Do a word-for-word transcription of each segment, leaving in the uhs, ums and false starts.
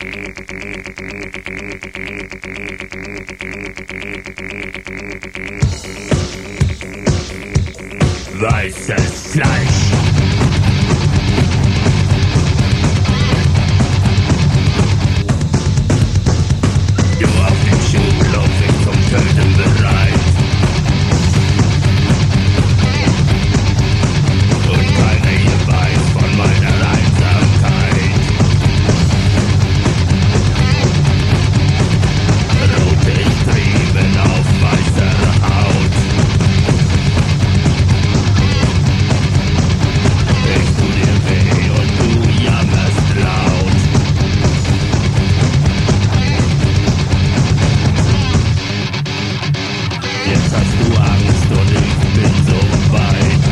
Weißes Fleisch. Du auf dem Schulhof bist zum Töten bereit. Und keiner hier weiß von meiner Einsamkeit. Rote Striemen auf weißer Haut. Ich tu dir weh und du jammerst laut. Jetzt hast du Angst und ich bin so weit.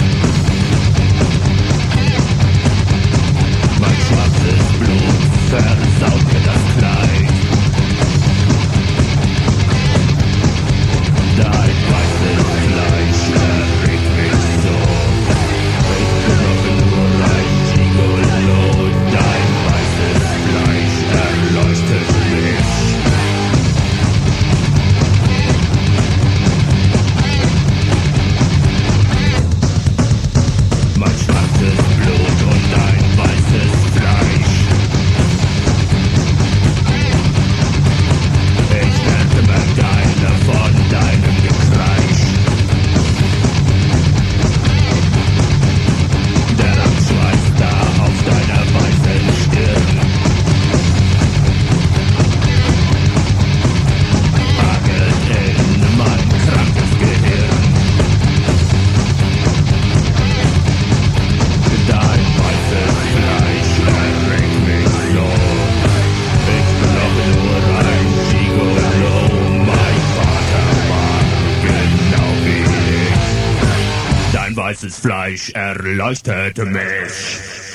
Mein schwarzes Blut versaut mir das Kleid. Dein weißes Fleisch erregt mich so. Ich bin doch nur ein Gigolo. Dein weißes Fleisch erleuchtet mich. Mein schwarzes Blut und dein weißes Fleisch. Ich werde mir keine von deinem Gekreisch. Der Abschweiß da auf deiner weißen Stirn. Hagelt in mein krankes Gehirn. Dein weißes Fleisch erregt mich so. Ich bin doch nur ein Gigolo. Mein Vater war genau wie ich. Dein weißes Fleisch erleuchtete mich.